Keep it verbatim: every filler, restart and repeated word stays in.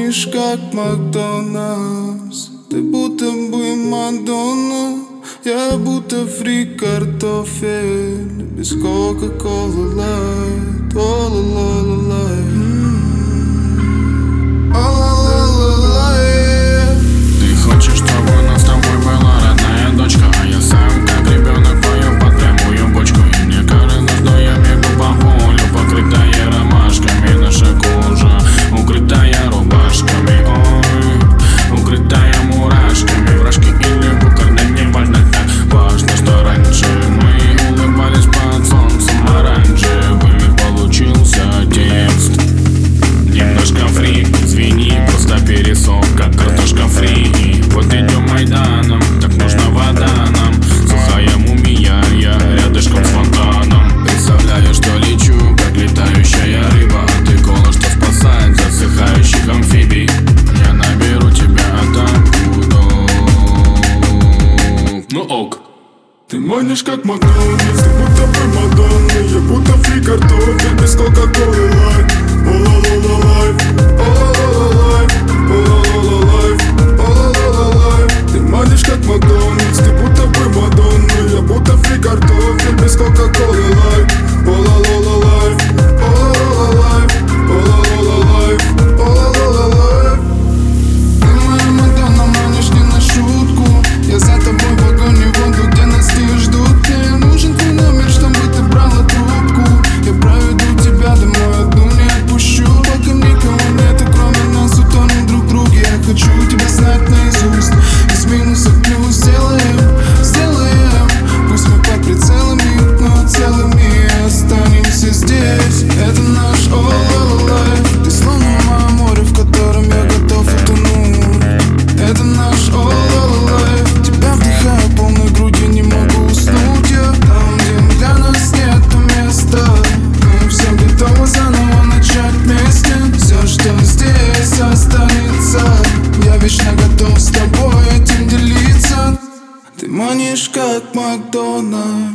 манишь, как Макдональдс. Ты будто бы Мадонна, я будто фри картофель. Без кока-колы лайт, о-ла-ла-ла-лай. Ты хочешь, чтобы у нас с тобой была родная дочка, а я сам как ребенок пою под прямую бочку. И мне кажется, что я бегу по полю, покрытая ромашками. Наша кожа укрытая рубашками, ой, укрытая мурашками. Вражки или буквально не важно, так важно, что раньше мы улыбались под солнцем оранжевым. Получился текст немножко фри, извини, просто пересох, как картошка фри. Вот идем Майданом, так нужна вода нам. Сухая мумия, я рядышком с фонтаном. Представляю, что лечу, как летающая рыба, а ты кола, что спасает засыхающих амфибий. Я наберу тебя, а там буду. Ну ок. Ты манишь, как Макдональдс, ты будто бы Мадонна, я будто фри картофель без кока-колы лайт. О-ла-ла-ла-лайф, о-ла-ла-ла-лайф, о-ла-ла-ла-лайф, о-ла-ла-ла-лайф. Ты манишь, как Макдональдс, ты будто бы Мадонна, я будто фри картофель без кока-колы лайт. О-ла-ла-ла-лайф, о-ла-ла-ла-лайф, о-ла-ла-ла-лайф, о-ла-ла-ла-лайф. Ты моя Мадонна, манишь не на шутку, я за тобой в огонь и воду, где нас не ждут. Мне нужен твой номер, чтобы ты брала трубку. Я проведу тебя домой, одну не отпущу. Пока никого нет, кроме нас, утонем друг в друге. Я хочу тебя знать наизусть, из минуса в плюс сделаем, сделаем. Пусть мы под прицелами, но целыми останемся здесь. Это наш all life. Ты словно мое море, в котором я готов утонуть. Это наш all life. Тебя вдыхаю полной грудью, не могу уснуть. Я там, где для нас нету места. Мы все готовы заново начать вместе. Все, что здесь останется, я вечно готов с тобой этим делиться. Ты манишь, как Макдональдс.